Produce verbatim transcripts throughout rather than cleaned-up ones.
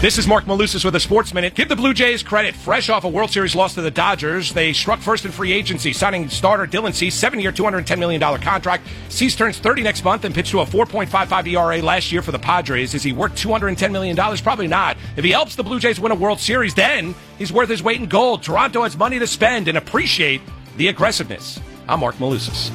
This is Mark Malusis with a Sports Minute. Give the Blue Jays credit. Fresh off a World Series loss to the Dodgers, they struck first in free agency, signing starter Dylan Cease, seven-year, two hundred ten million dollars contract. Cease turns thirty next month and pitched to a four point five five E R A last year for the Padres. Is he worth two hundred ten million dollars? Probably not. If he helps the Blue Jays win a World Series, then he's worth his weight in gold. Toronto has money to spend and appreciate the aggressiveness. I'm Mark Malusis.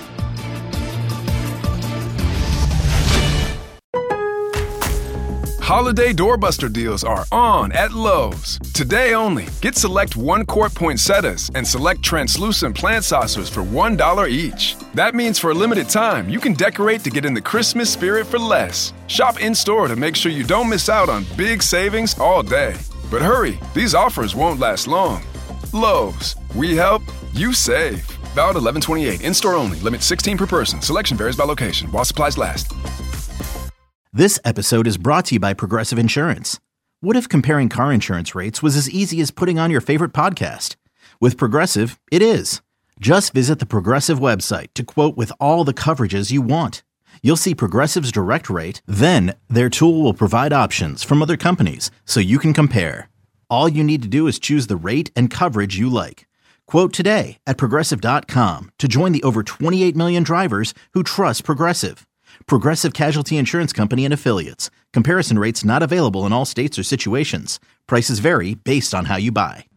Holiday doorbuster deals are on at Lowe's. Today only, get select one-quart poinsettias and select translucent plant saucers for one dollar each. That means for a limited time, you can decorate to get in the Christmas spirit for less. Shop in-store to make sure you don't miss out on big savings all day. But hurry, these offers won't last long. Lowe's, we help, you save. Valid eleven twenty-eight, in-store only, limit sixteen per person. Selection varies by location while supplies last. This episode is brought to you by Progressive Insurance. What if comparing car insurance rates was as easy as putting on your favorite podcast? With Progressive, it is. Just visit the Progressive website to quote with all the coverages you want. You'll see Progressive's direct rate, then their tool will provide options from other companies so you can compare. All you need to do is choose the rate and coverage you like. Quote today at Progressive dot com to join the over twenty-eight million drivers who trust Progressive. Progressive Casualty Insurance Company and Affiliates. Comparison rates not available in all states or situations. Prices vary based on how you buy.